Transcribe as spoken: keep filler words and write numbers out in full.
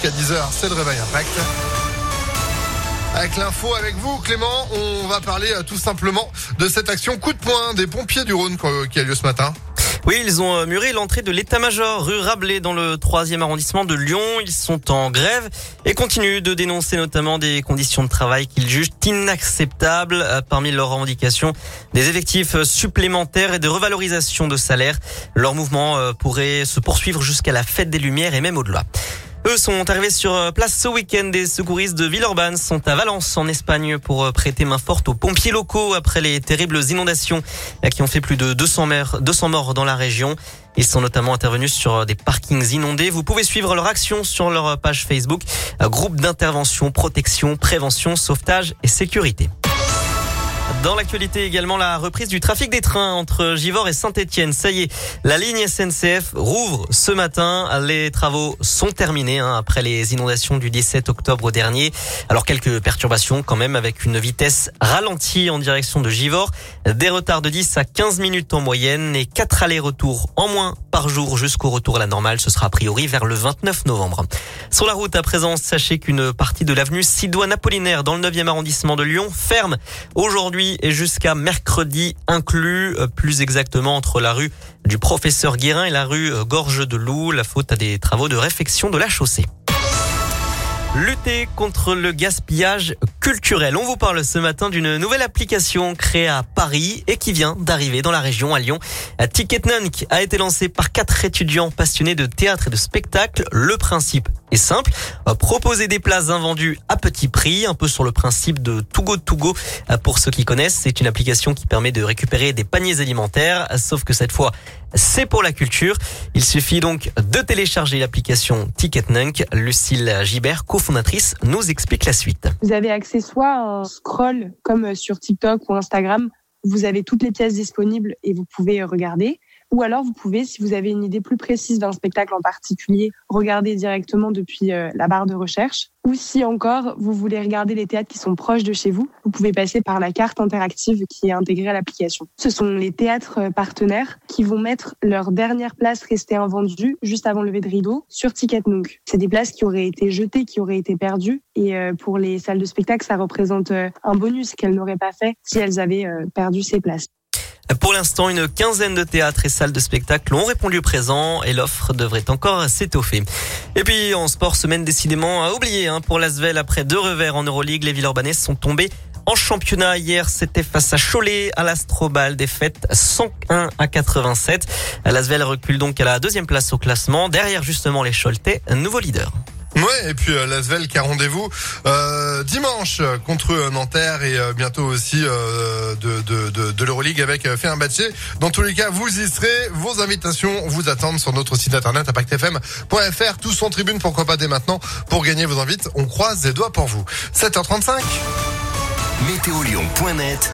jusqu'à dix heures, c'est le Réveil Impact. Avec l'info avec vous, Clément, on va parler euh, tout simplement de cette action coup de poing des pompiers du Rhône euh, qui a lieu ce matin. Oui, ils ont muré l'entrée de l'état-major rue Rabelais dans le troisième arrondissement de Lyon. Ils sont en grève et continuent de dénoncer notamment des conditions de travail qu'ils jugent inacceptables. Parmi leurs revendications, des effectifs supplémentaires et de revalorisation de salaire. Leur mouvement pourrait se poursuivre jusqu'à la fête des Lumières et même au-delà. Eux sont arrivés sur place ce week-end. Des secouristes de Villeurbanne sont à Valence en Espagne pour prêter main forte aux pompiers locaux après les terribles inondations qui ont fait plus de deux cents morts dans la région. Ils sont notamment intervenus sur des parkings inondés. Vous pouvez suivre leur action sur leur page Facebook. Groupe d'intervention, protection, prévention, sauvetage et sécurité. Dans l'actualité également, la reprise du trafic des trains entre Givors et Saint-Etienne. Ça y est, la ligne S N C F rouvre ce matin. Les travaux sont terminés hein, après les inondations du dix-sept octobre dernier. Alors quelques perturbations quand même avec une vitesse ralentie en direction de Givors. Des retards de dix à quinze minutes en moyenne et quatre allers-retours en moins par jour jusqu'au retour à la normale. Ce sera a priori vers le vingt-neuf novembre. Sur la route à présent, sachez qu'une partie de l'avenue Sidoine-Apollinaire dans le neuvième arrondissement de Lyon ferme aujourd'hui et jusqu'à mercredi inclus, plus exactement entre la rue du Professeur Guérin et la rue Gorge de Loup, la faute à des travaux de réfection de la chaussée. Lutter contre le gaspillage culturel. On vous parle ce matin d'une nouvelle application créée à Paris et qui vient d'arriver dans la région à Lyon. Ticketnunk a été lancé par quatre étudiants passionnés de théâtre et de spectacle. Le principe est simple, proposer des places invendues à petit prix, un peu sur le principe de Too Go To Go. Pour ceux qui connaissent, c'est une application qui permet de récupérer des paniers alimentaires, sauf que cette fois, c'est pour la culture. Il suffit donc de télécharger l'application Ticketnunk. Lucille Gibert, cofondatrice, nous explique la suite. Vous avez accès soit à un scroll comme sur TikTok ou Instagram. Vous avez toutes les pièces disponibles et vous pouvez regarder. Ou alors, vous pouvez, si vous avez une idée plus précise d'un spectacle en particulier, regarder directement depuis euh, la barre de recherche. Ou si encore, vous voulez regarder les théâtres qui sont proches de chez vous, vous pouvez passer par la carte interactive qui est intégrée à l'application. Ce sont les théâtres partenaires qui vont mettre leur dernière place restée invendue juste avant le lever de rideau sur Ticketnunk. C'est des places qui auraient été jetées, qui auraient été perdues. Et euh, pour les salles de spectacle, ça représente euh, un bonus qu'elles n'auraient pas fait si elles avaient euh, perdu ces places. Pour l'instant, une quinzaine de théâtres et salles de spectacle ont répondu présent et l'offre devrait encore s'étoffer. Et puis en sport, semaine décidément à oublier hein, pour l'Asvel. Après deux revers en Euroleague, les Villeurbanais sont tombés en championnat. Hier, c'était face à Cholet à l'Astrobal, défaite cent un à quatre-vingt-sept. L'Asvel recule donc à la deuxième place au classement, derrière justement les Choletais, nouveau leader. Ouais, et puis euh, l'Asvel qui a rendez-vous euh, dimanche contre Nanterre et euh, bientôt aussi euh, de, de, de, de l'Euroleague avec euh, Fenerbahçe. Dans tous les cas, vous y serez. Vos invitations vous attendent sur notre site internet impact f m point f r. Tous en tribune, pourquoi pas dès maintenant pour gagner vos invites. On croise les doigts pour vous. sept heures trente-cinq. météo lyon point net